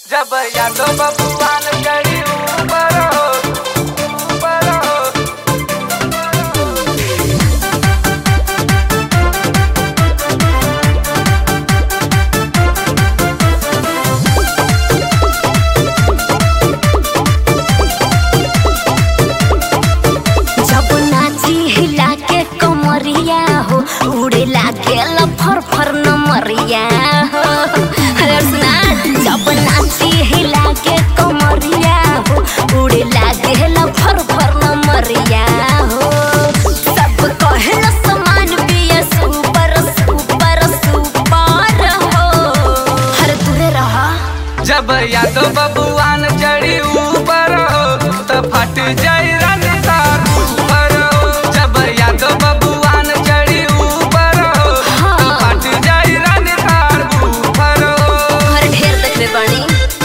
जब यादो बबुआन करी ऊपर हो, ऊपर हो। जब नाची हिला के कमरिया हो, उड़े लागे फर फर नमरिया हो। अरे सुना, जब नाची हिला के कमरिया हो, उड़े लागे फर फर नमरिया हो। सब कहेला समान बिया सुपर सुपर सुपर हो। हर दूरे रहा। जब यादो बबुआन चढ़ी ऊपर हो तो फट जाई रन तार ऊपर हो। जब यादो बबुआन चढ़ी ऊपर हो तो फट जाई रन तार ऊपर हो। हर ढेर देखले बानी।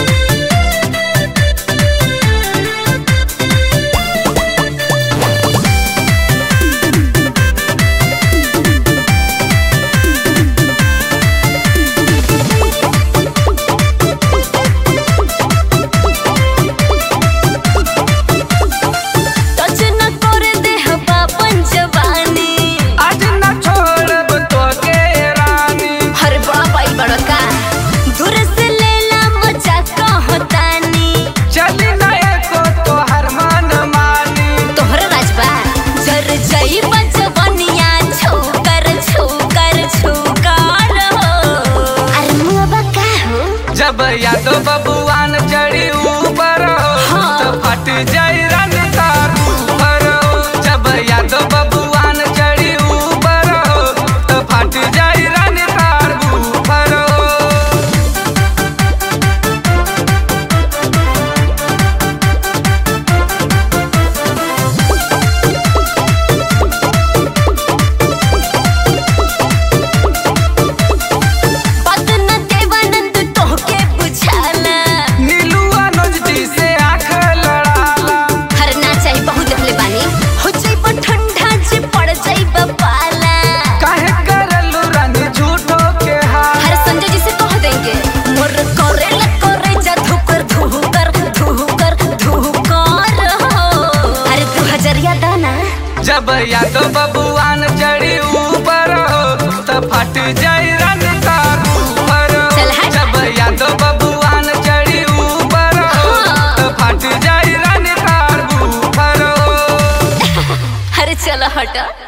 जब यादो बबुआन चढ़ी ऊपर हो तो फट जाई रन तार ऊपर हो। जब यादो बबुआन चढ़ी ऊपर हो तो फट जाई रन तार ऊपर हो। जब यादो बबुआन चढ़ी ऊपर हो तो फट जाई रन तार ऊपर हो। जब यादो बबुआन चढ़ी ऊपर हो तो फट जाई रन तार ऊपर हो। अरे चलो हटा।